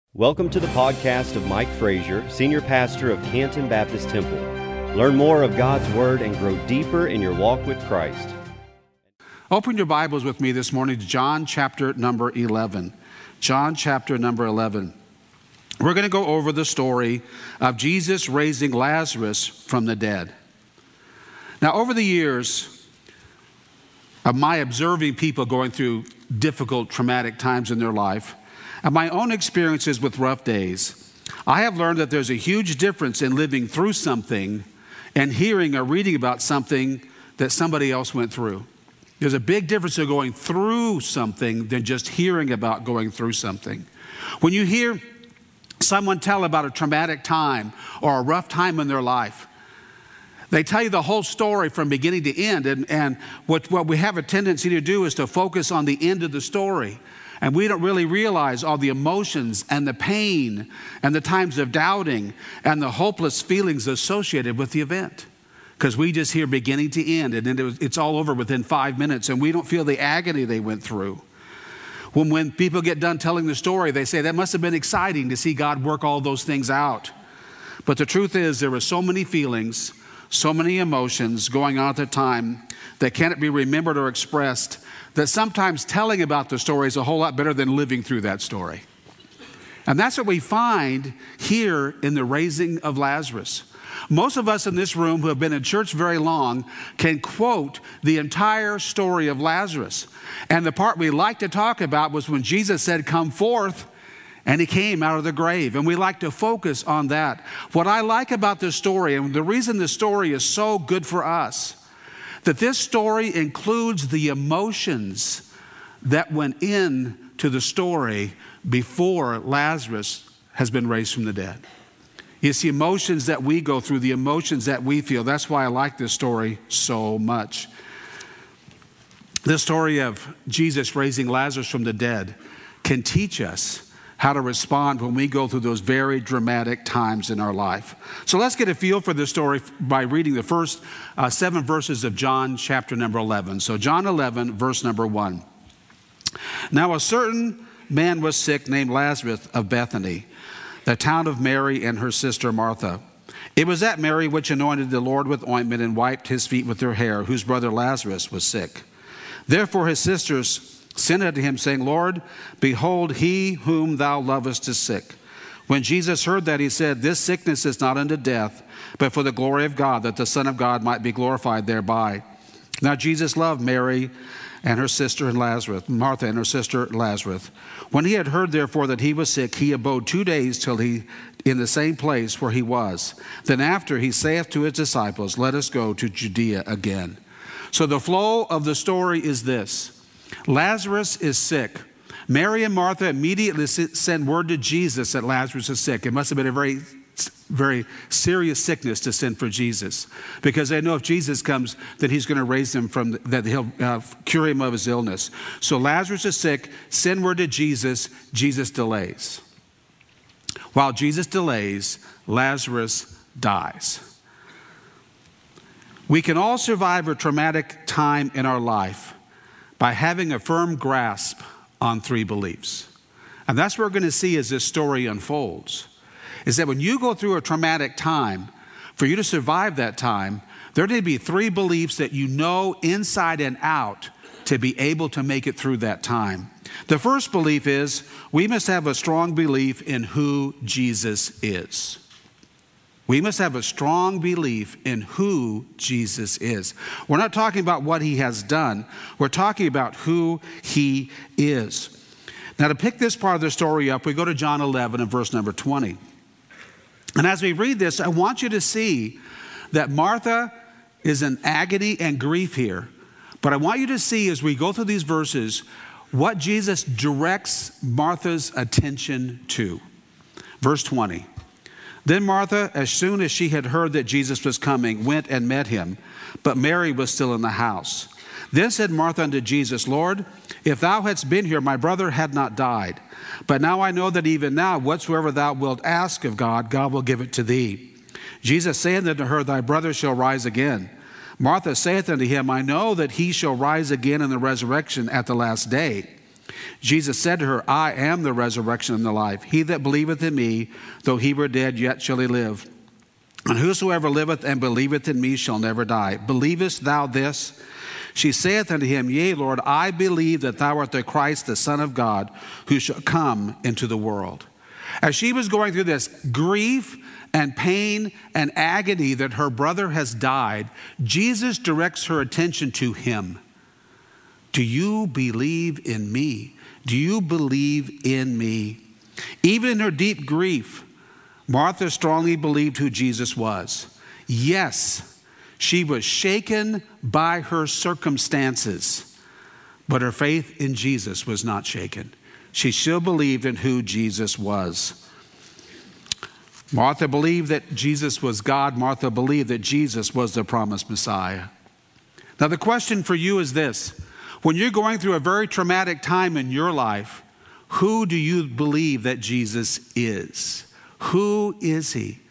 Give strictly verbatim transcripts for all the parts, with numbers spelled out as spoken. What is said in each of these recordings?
Welcome to the podcast of Mike Frazier, Senior Pastor of Canton Baptist Temple. Learn more of God's Word and grow deeper in your walk with Christ. Open your Bibles with me this morning to John chapter number eleven. John chapter number eleven. We're going to go over the story of Jesus raising Lazarus from the dead. Now, over the years of my observing people going through difficult, traumatic times in their life, and my own experiences with rough days, I have learned that there's a huge difference in living through something and hearing or reading about something that somebody else went through. There's a big difference in going through something than just hearing about going through something. When you hear someone tell about a traumatic time or a rough time in their life, they tell you the whole story from beginning to end. And, and what, what we have a tendency to do is to focus on the end of the story. And we don't really realize all the emotions and the pain and the times of doubting and the hopeless feelings associated with the event. Because we just hear beginning to end, and then it was, it's all over within five minutes, and we don't feel the agony they went through. When, when people get done telling the story, they say that must have been exciting to see God work all those things out. But the truth is, there were so many feelings, so many emotions going on at the time that can't be remembered or expressed, that sometimes telling about the story is a whole lot better than living through that story. And that's what we find here in the raising of Lazarus. Most of us in this room who have been in church very long can quote the entire story of Lazarus. And the part we like to talk about was when Jesus said, "Come forth," and he came out of the grave. And we like to focus on that. What I like about this story, and the reason this story is so good for us, that this story includes the emotions that went into the story before Lazarus has been raised from the dead. It's the emotions that we go through, the emotions that we feel. That's why I like this story so much. The story of Jesus raising Lazarus from the dead can teach us how to respond when we go through those very dramatic times in our life. So let's get a feel for this story by reading the first uh, seven verses of John chapter number eleven. So John eleven, verse number one. Now a certain man was sick named Lazarus of Bethany, the town of Mary and her sister Martha. It was that Mary which anointed the Lord with ointment and wiped his feet with her hair, whose brother Lazarus was sick. Therefore his sisters sent unto him, saying, Lord, behold, he whom thou lovest is sick. When Jesus heard that, he said, This sickness is not unto death, but for the glory of God, that the Son of God might be glorified thereby. Now Jesus loved Mary and her sister and Lazarus, Martha and her sister Lazarus. When he had heard, therefore, that he was sick, he abode two days till he in the same place where he was. Then after he saith to his disciples, Let us go to Judea again. So the flow of the story is this. Lazarus is sick. Mary and Martha immediately send word to Jesus that Lazarus is sick. It must have been a very, very serious sickness to send for Jesus, because they know if Jesus comes, that he's going to raise him from, the, that he'll uh, cure him of his illness. So Lazarus is sick. Send word to Jesus. Jesus delays. While Jesus delays, Lazarus dies. We can all survive a traumatic time in our life by having a firm grasp on three beliefs. And that's what we're going to see as this story unfolds, is that when you go through a traumatic time, for you to survive that time, there need to be three beliefs that you know inside and out to be able to make it through that time. The first belief is we must have a strong belief in who Jesus is. We must have a strong belief in who Jesus is. We're not talking about what he has done. We're talking about who he is. Now, to pick this part of the story up, we go to John eleven and verse number twenty. And as we read this, I want you to see that Martha is in agony and grief here. But I want you to see as we go through these verses what Jesus directs Martha's attention to. Verse twenty. Then Martha, as soon as she had heard that Jesus was coming, went and met him, but Mary was still in the house. Then said Martha unto Jesus, Lord, if thou hadst been here, my brother had not died. But now I know that even now, whatsoever thou wilt ask of God, God will give it to thee. Jesus saith unto her, Thy brother shall rise again. Martha saith unto him, I know that he shall rise again in the resurrection at the last day. Jesus said to her, I am the resurrection and the life. He that believeth in me, though he were dead, yet shall he live. And whosoever liveth and believeth in me shall never die. Believest thou this? She saith unto him, Yea, Lord, I believe that thou art the Christ, the Son of God, who shall come into the world. As she was going through this grief and pain and agony that her brother has died, Jesus directs her attention to him. Do you believe in me? Do you believe in me? Even in her deep grief, Martha strongly believed who Jesus was. Yes, she was shaken by her circumstances, but her faith in Jesus was not shaken. She still believed in who Jesus was. Martha believed that Jesus was God. Martha believed that Jesus was the promised Messiah. Now the question for you is this. When you're going through a very traumatic time in your life, who do you believe that Jesus is? Who is he?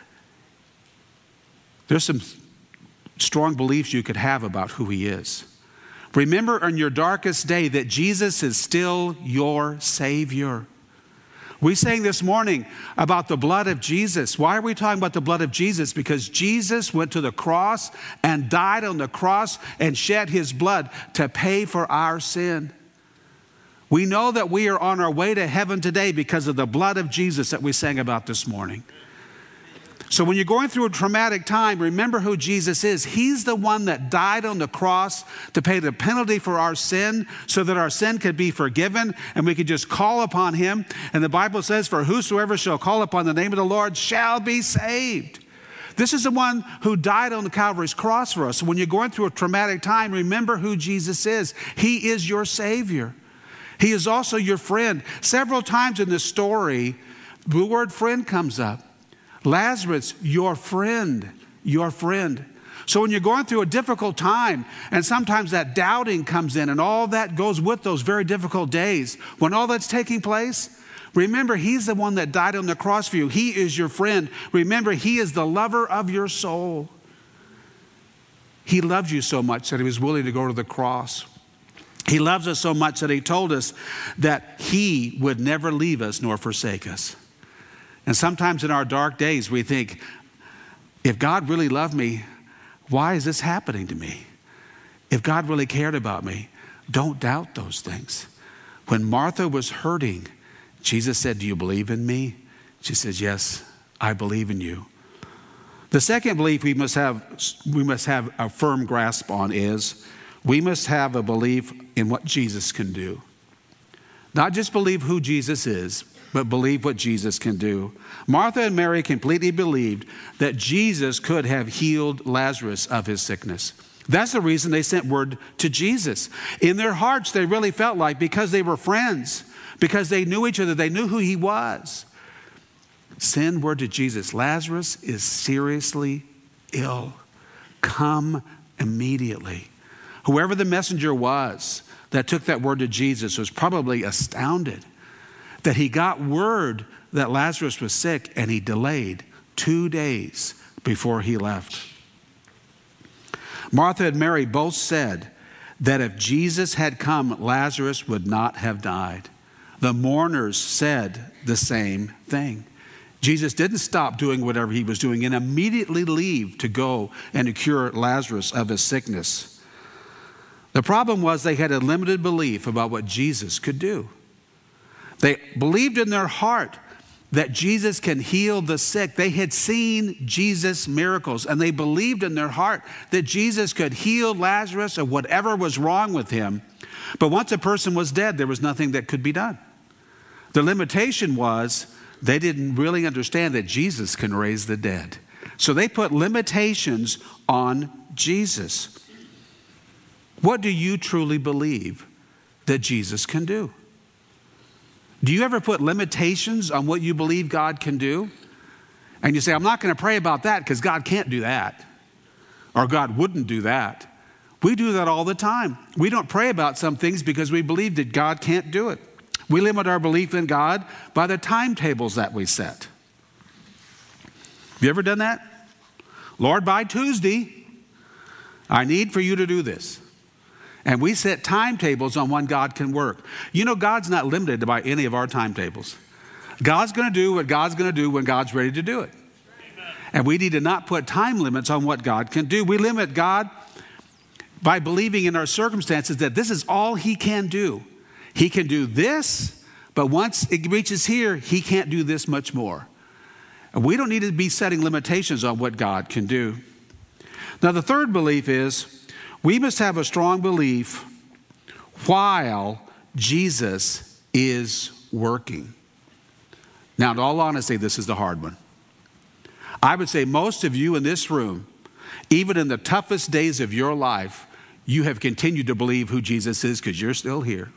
There's some strong beliefs you could have about who he is. Remember in your darkest day that Jesus is still your Savior. We sang this morning about the blood of Jesus. Why are we talking about the blood of Jesus? Because Jesus went to the cross and died on the cross and shed his blood to pay for our sin. We know that we are on our way to heaven today because of the blood of Jesus that we sang about this morning. So when you're going through a traumatic time, remember who Jesus is. He's the one that died on the cross to pay the penalty for our sin so that our sin could be forgiven and we could just call upon him. And the Bible says, for whosoever shall call upon the name of the Lord shall be saved. This is the one who died on the Calvary's cross for us. So when you're going through a traumatic time, remember who Jesus is. He is your Savior. He is also your friend. Several times in this story, the word friend comes up. Lazarus, your friend, your friend. So when you're going through a difficult time, and sometimes that doubting comes in, and all that goes with those very difficult days, when all that's taking place, remember he's the one that died on the cross for you. He is your friend. Remember, he is the lover of your soul. He loves you so much that he was willing to go to the cross. He loves us so much that he told us that he would never leave us nor forsake us. And sometimes in our dark days, we think, if God really loved me, why is this happening to me? If God really cared about me, don't doubt those things. When Martha was hurting, Jesus said, do you believe in me? She says, yes, I believe in you. The second belief we must have, we must have a firm grasp on is we must have a belief in what Jesus can do. Not just believe who Jesus is, but believe what Jesus can do. Martha and Mary completely believed that Jesus could have healed Lazarus of his sickness. That's the reason they sent word to Jesus. In their hearts, they really felt like because they were friends, because they knew each other, they knew who he was. Send word to Jesus. Lazarus is seriously ill. Come immediately. Whoever the messenger was that took that word to Jesus was probably astounded that he got word that Lazarus was sick, and he delayed two days before he left. Martha and Mary both said that if Jesus had come, Lazarus would not have died. The mourners said the same thing. Jesus didn't stop doing whatever he was doing and immediately leave to go and to cure Lazarus of his sickness. The problem was they had a limited belief about what Jesus could do. They believed in their heart that Jesus can heal the sick. They had seen Jesus' miracles, and they believed in their heart that Jesus could heal Lazarus of whatever was wrong with him. But once a person was dead, there was nothing that could be done. The limitation was they didn't really understand that Jesus can raise the dead. So they put limitations on Jesus. What do you truly believe that Jesus can do? Do you ever put limitations on what you believe God can do? And you say, I'm not going to pray about that because God can't do that. Or God wouldn't do that. We do that all the time. We don't pray about some things because we believe that God can't do it. We limit our belief in God by the timetables that we set. Have you ever done that? Lord, by Tuesday, I need for you to do this. And we set timetables on when God can work. You know, God's not limited by any of our timetables. God's going to do what God's going to do when God's ready to do it. Amen. And we need to not put time limits on what God can do. We limit God by believing in our circumstances that this is all he can do. He can do this, but once it reaches here, he can't do this much more. And we don't need to be setting limitations on what God can do. Now, the third belief is we must have a strong belief while Jesus is working. Now, in all honesty, this is the hard one. I would say most of you in this room, even in the toughest days of your life, you have continued to believe who Jesus is because you're still here.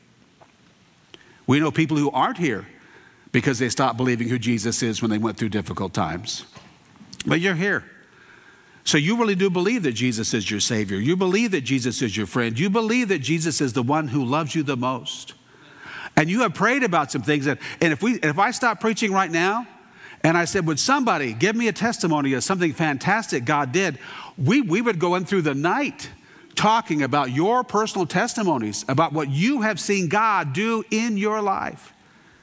We know people who aren't here because they stopped believing who Jesus is when they went through difficult times. But you're here. So you really do believe that Jesus is your Savior. You believe that Jesus is your friend. You believe that Jesus is the one who loves you the most. And you have prayed about some things. That, and if we, if I stop preaching right now, and I said, would somebody give me a testimony of something fantastic God did? We, we would go in through the night talking about your personal testimonies, about what you have seen God do in your life.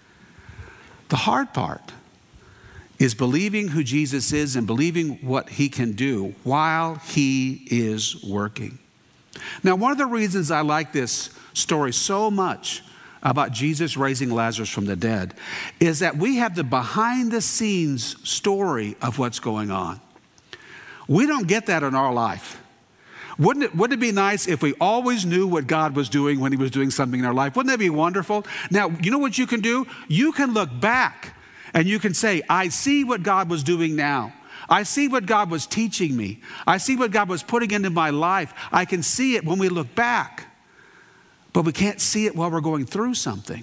The hard part is believing who Jesus is and believing what he can do while he is working. Now, one of the reasons I like this story so much about Jesus raising Lazarus from the dead is that we have the behind the scenes story of what's going on. We don't get that in our life. Wouldn't it, wouldn't it be nice if we always knew what God was doing when he was doing something in our life? Wouldn't that be wonderful? Now, you know what you can do? You can look back and you can say, I see what God was doing now. I see what God was teaching me. I see what God was putting into my life. I can see it when we look back. But we can't see it while we're going through something.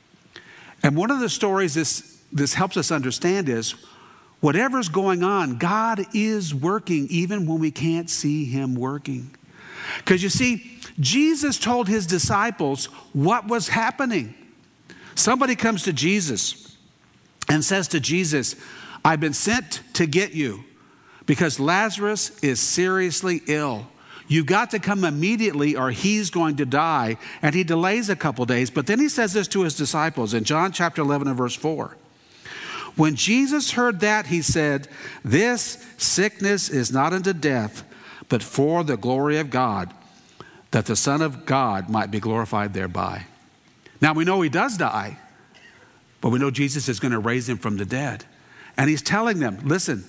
And one of the stories this, this helps us understand is, whatever's going on, God is working even when we can't see him working. Because you see, Jesus told his disciples what was happening. Somebody comes to Jesus and says to Jesus, I've been sent to get you because Lazarus is seriously ill. You've got to come immediately or he's going to die. And he delays a couple days. But then he says this to his disciples in John chapter eleven and verse four. When Jesus heard that, he said, this sickness is not unto death, but for the glory of God, that the Son of God might be glorified thereby. Now, we know he does die, but we know Jesus is going to raise him from the dead. And he's telling them, listen,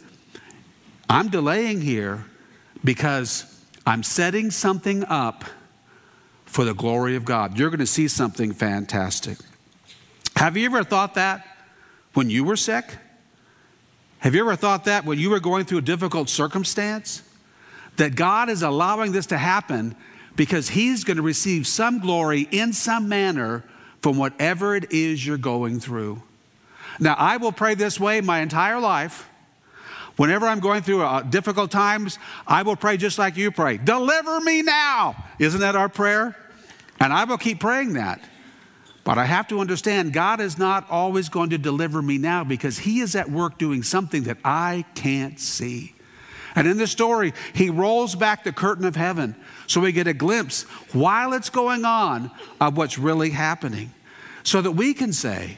I'm delaying here because I'm setting something up for the glory of God. You're going to see something fantastic. Have you ever thought that when you were sick? Have you ever thought that when you were going through a difficult circumstance? That God is allowing this to happen because he's going to receive some glory in some manner from whatever it is you're going through. Now, I will pray this way my entire life. Whenever I'm going through uh, difficult times, I will pray just like you pray. Deliver me now. Isn't that our prayer? And I will keep praying that. But I have to understand God is not always going to deliver me now because he is at work doing something that I can't see. And in this story, he rolls back the curtain of heaven so we get a glimpse while it's going on of what's really happening so that we can say,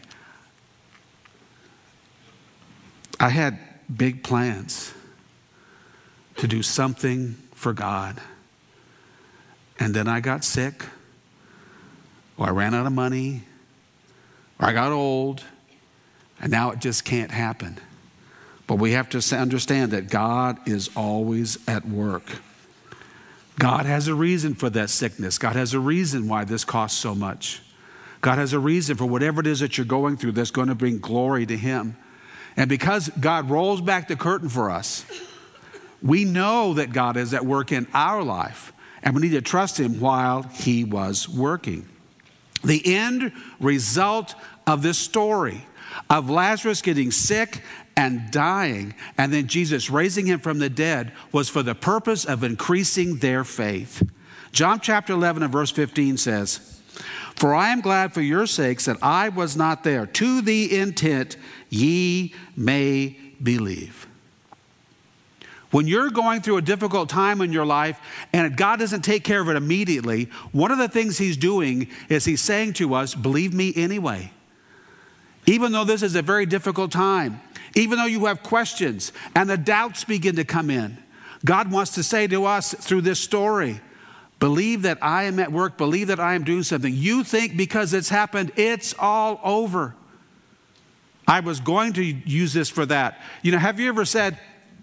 I had big plans to do something for God. And then I got sick. Or I ran out of money, or I got old, and now it just can't happen. But we have to understand that God is always at work. God has a reason for that sickness. God has a reason why this costs so much. God has a reason for whatever it is that you're going through that's going to bring glory to him. And because God rolls back the curtain for us, we know that God is at work in our life, and we need to trust him while he was working. The end result of this story of Lazarus getting sick and dying, and then Jesus raising him from the dead, was for the purpose of increasing their faith. John chapter eleven and verse fifteen says, for I am glad for your sakes that I was not there, to the intent ye may believe. When you're going through a difficult time in your life and God doesn't take care of it immediately, one of the things he's doing is he's saying to us, believe me anyway. Even though this is a very difficult time, even though you have questions and the doubts begin to come in, God wants to say to us through this story, believe that I am at work, believe that I am doing something. You think because it's happened, it's all over. I was going to use this for that. You know, have you ever said,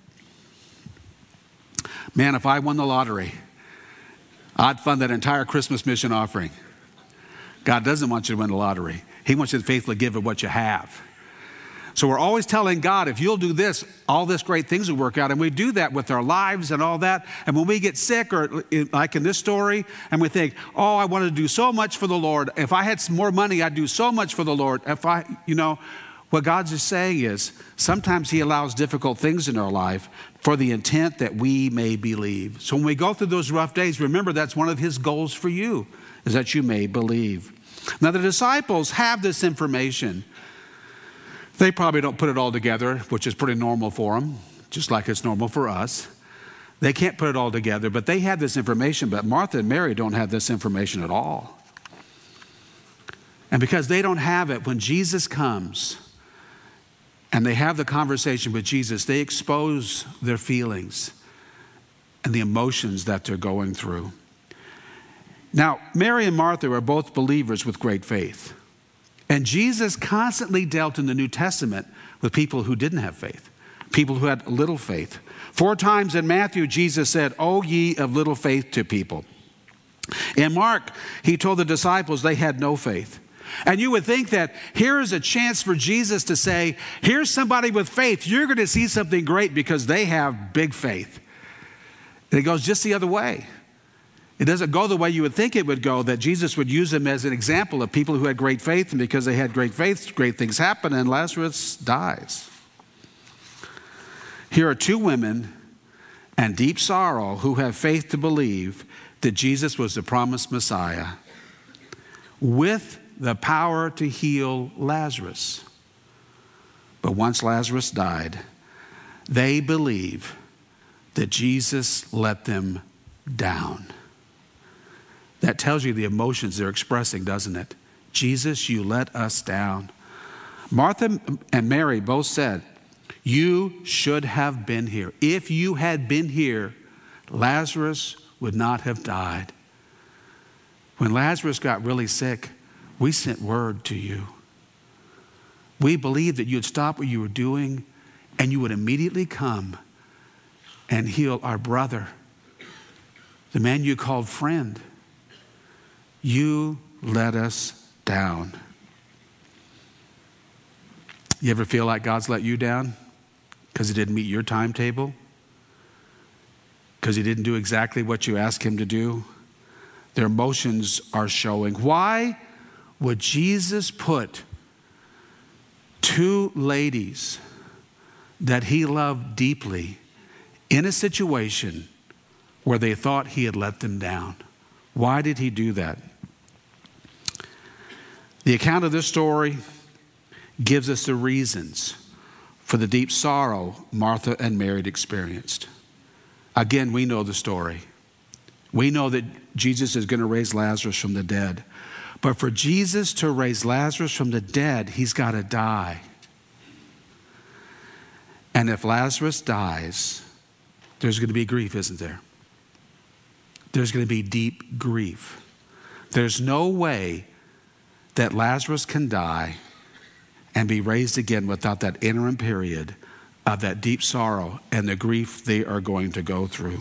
man, if I won the lottery, I'd fund that entire Christmas mission offering. God doesn't want you to win the lottery. He wants you to faithfully give of what you have. So we're always telling God, if you'll do this, all this great things will work out. And we do that with our lives and all that. And when we get sick, or like in this story, and we think, oh, I want to do so much for the Lord. If I had some more money, I'd do so much for the Lord. If I, you know, what God's just saying is sometimes he allows difficult things in our life for the intent that we may believe. So when we go through those rough days, remember that's one of his goals for you, is that you may believe. Now the disciples have this information. They probably don't put it all together, which is pretty normal for them, just like it's normal for us. They can't put it all together, but they have this information. But Martha and Mary don't have this information at all. And because they don't have it, when Jesus comes and they have the conversation with Jesus, they expose their feelings and the emotions that they're going through. Now, Mary and Martha were both believers with great faith. And Jesus constantly dealt in the New Testament with people who didn't have faith, people who had little faith. Four times in Matthew, Jesus said, "O ye of little faith," to people. In Mark, he told the disciples they had no faith. And you would think that here is a chance for Jesus to say, here's somebody with faith. You're going to see something great because they have big faith. And it goes just the other way. It doesn't go the way you would think it would go, that Jesus would use them as an example of people who had great faith, and because they had great faith, great things happen, and Lazarus dies. Here are two women and deep sorrow who have faith to believe that Jesus was the promised Messiah with the power to heal Lazarus. But once Lazarus died, they believe that Jesus let them down. That tells you the emotions they're expressing, doesn't it? Jesus, you let us down. Martha and Mary both said, you should have been here. If you had been here, Lazarus would not have died. When Lazarus got really sick, we sent word to you. We believed that you'd stop what you were doing and you would immediately come and heal our brother, the man you called friend. You let us down. You ever feel like God's let you down because he didn't meet your timetable? Because he didn't do exactly what you asked him to do? Their emotions are showing. Why would Jesus put two ladies that he loved deeply in a situation where they thought he had let them down? Why did he do that? The account of this story gives us the reasons for the deep sorrow Martha and Mary experienced. Again, we know the story. We know that Jesus is going to raise Lazarus from the dead. But for Jesus to raise Lazarus from the dead, he's got to die. And if Lazarus dies, there's going to be grief, isn't there? There's going to be deep grief. There's no way that Lazarus can die and be raised again without that interim period of that deep sorrow and the grief they are going to go through.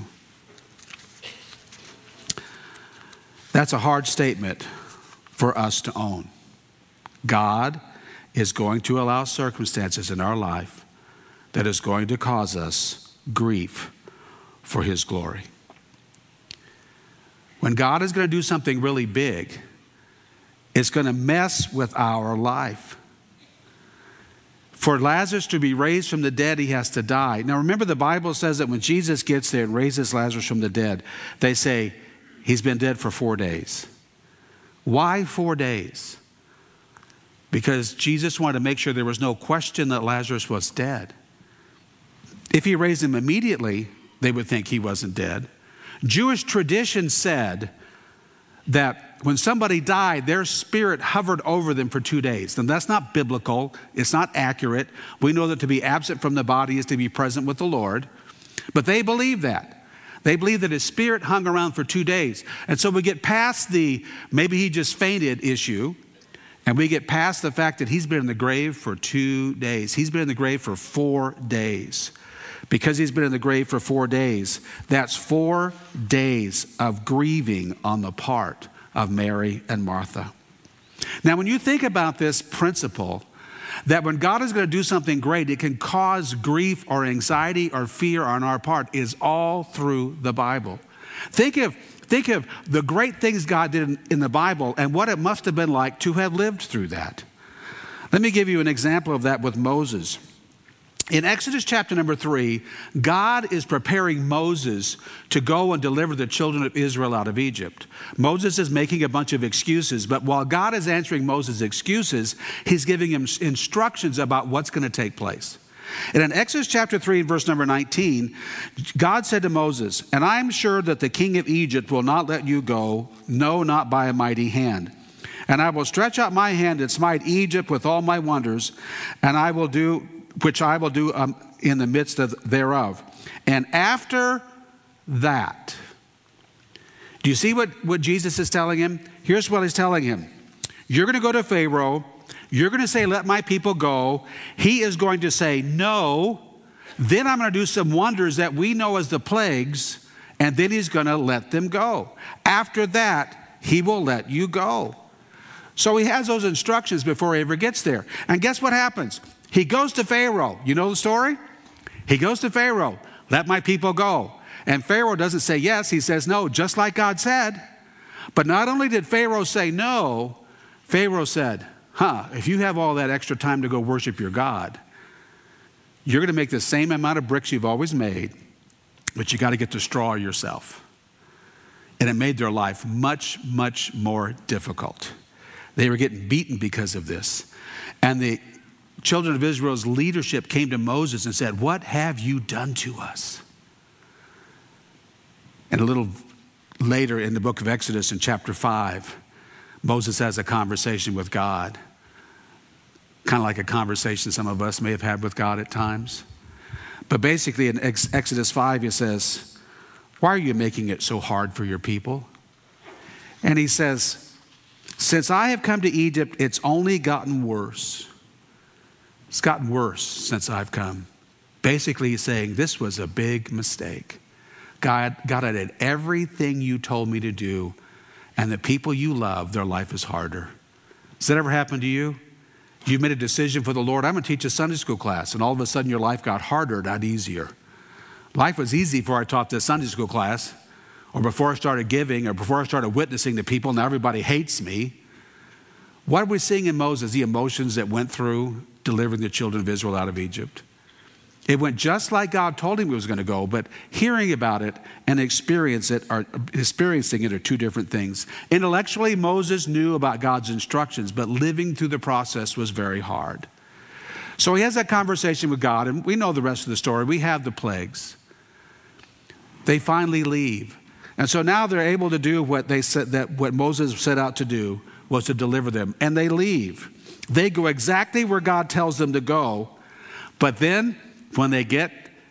That's a hard statement for us to own. God is going to allow circumstances in our life that is going to cause us grief for his glory. When God is going to do something really big, it's going to mess with our life. For Lazarus to be raised from the dead, he has to die. Now remember, the Bible says that when Jesus gets there and raises Lazarus from the dead, they say he's been dead for four days. Why four days? Because Jesus wanted to make sure there was no question that Lazarus was dead. If he raised him immediately, they would think he wasn't dead. Jewish tradition said that when somebody died, their spirit hovered over them for two days. And that's not biblical. It's not accurate. We know that to be absent from the body is to be present with the Lord. But they believe that. They believe that his spirit hung around for two days. And so we get past the maybe he just fainted issue, and we get past the fact that he's been in the grave for two days. He's been in the grave for four days. Because he's been in the grave for four days, that's four days of grieving on the part of Mary and Martha. Now, when you think about this principle, that when God is going to do something great, it can cause grief or anxiety or fear on our part, is all through the Bible. Think of, think of the great things God did in, in the Bible and what it must have been like to have lived through that. Let me give you an example of that with Moses. In Exodus chapter number three, God is preparing Moses to go and deliver the children of Israel out of Egypt. Moses is making a bunch of excuses, but while God is answering Moses' excuses, he's giving him instructions about what's going to take place. And in Exodus chapter three, verse number nineteen, God said to Moses, "And I am sure that the king of Egypt will not let you go, no, not by a mighty hand. And I will stretch out my hand and smite Egypt with all my wonders, and I will do which I will do um, in the midst of thereof. And after that," do you see what, what Jesus is telling him? Here's what he's telling him. You're going to go to Pharaoh. You're going to say, "Let my people go." He is going to say, "No." Then I'm going to do some wonders that we know as the plagues. And then he's going to let them go. After that, he will let you go. So he has those instructions before he ever gets there. And guess what happens? He goes to Pharaoh. You know the story? He goes to Pharaoh. "Let my people go." And Pharaoh doesn't say yes. He says no, just like God said. But not only did Pharaoh say no, Pharaoh said, huh, if you have all that extra time to go worship your God, you're going to make the same amount of bricks you've always made, but you got to get the straw yourself. And it made their life much, much more difficult. They were getting beaten because of this. And the children of Israel's leadership came to Moses and said, "What have you done to us?" And a little later in the book of Exodus in chapter five, Moses has a conversation with God. Kind of like a conversation some of us may have had with God at times. But basically in Ex- Exodus five, he says, "Why are you making it so hard for your people?" And he says, "Since I have come to Egypt, it's only gotten worse." It's gotten worse since I've come. Basically, he's saying, this was a big mistake. God, God, I did everything you told me to do, and the people you love, their life is harder. Has that ever happened to you? You made a decision for the Lord. I'm going to teach a Sunday school class, and all of a sudden your life got harder, not easier. Life was easy before I taught this Sunday school class, or before I started giving, or before I started witnessing to people. Now everybody hates me. What are we seeing in Moses? The emotions that went through delivering the children of Israel out of Egypt. It went just like God told him it was going to go, but hearing about it and experience it are, experiencing it are two different things. Intellectually, Moses knew about God's instructions, but living through the process was very hard. So he has that conversation with God, and we know the rest of the story. We have the plagues. They finally leave. And so now they're able to do what they said, that what Moses set out to do was to deliver them. And they leave. They go exactly where God tells them to go. But then when they get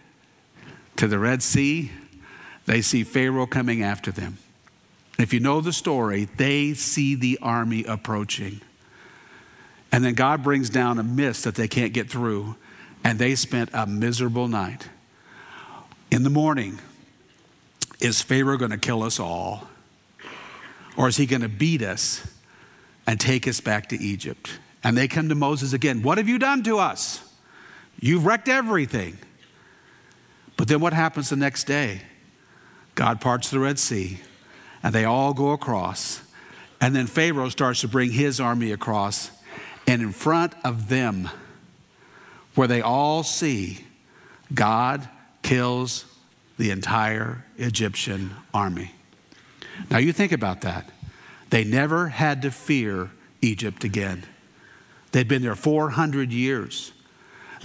to the Red Sea, they see Pharaoh coming after them. If you know the story, they see the army approaching. And then God brings down a mist that they can't get through. And they spent a miserable night. In the morning, is Pharaoh going to kill us all? Or is he going to beat us and take us back to Egypt? And they come to Moses again. What have you done to us? You've wrecked everything. But then what happens the next day? God parts the Red Sea, and they all go across. And then Pharaoh starts to bring his army across. And in front of them, where they all see, God kills the entire Egyptian army. Now you think about that. They never had to fear Egypt again. They'd been there four hundred years.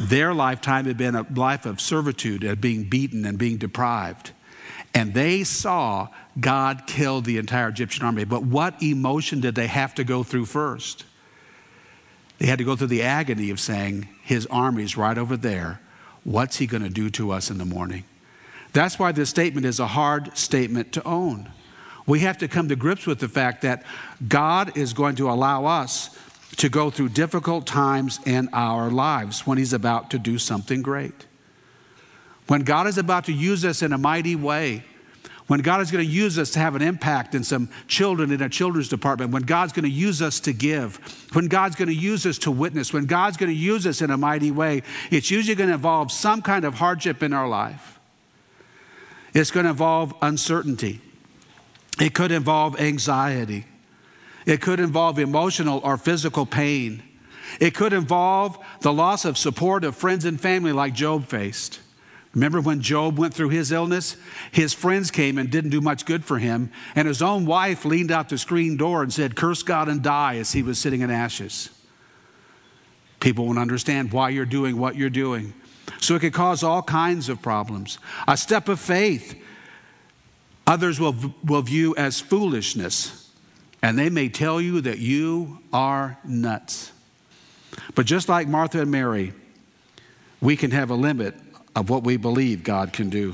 Their lifetime had been a life of servitude, of being beaten and being deprived. And they saw God kill the entire Egyptian army. But what emotion did they have to go through first? They had to go through the agony of saying, his army's right over there. What's he going to do to us in the morning? That's why this statement is a hard statement to own. We have to come to grips with the fact that God is going to allow us to go through difficult times in our lives when he's about to do something great. When God is about to use us in a mighty way, when God is going to use us to have an impact in some children in a children's department, when God's going to use us to give, when God's going to use us to witness, when God's going to use us in a mighty way, it's usually going to involve some kind of hardship in our life. It's going to involve uncertainty. It could involve anxiety. It could involve emotional or physical pain. It could involve the loss of support of friends and family like Job faced. Remember when Job went through his illness? His friends came and didn't do much good for him. And his own wife leaned out the screen door and said, curse God and die, as he was sitting in ashes. People won't understand why you're doing what you're doing. So it could cause all kinds of problems. A step of faith, others will, will view as foolishness. And they may tell you that you are nuts. But just like Martha and Mary, we can have a limit of what we believe God can do.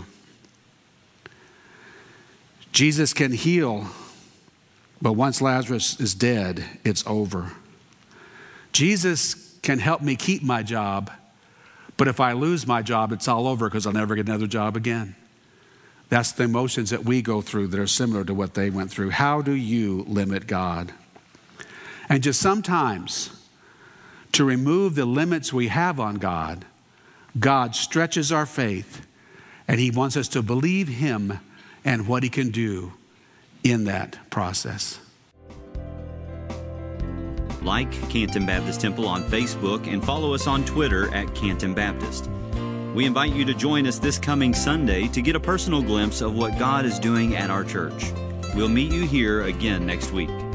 Jesus can heal, but once Lazarus is dead, it's over. Jesus can help me keep my job, but if I lose my job, it's all over because I'll never get another job again. That's the emotions that we go through that are similar to what they went through. How do you limit God? And just sometimes, to remove the limits we have on God, God stretches our faith, and he wants us to believe him and what he can do in that process. Like Canton Baptist Temple on Facebook and follow us on Twitter at Canton Baptist. We invite you to join us this coming Sunday to get a personal glimpse of what God is doing at our church. We'll meet you here again next week.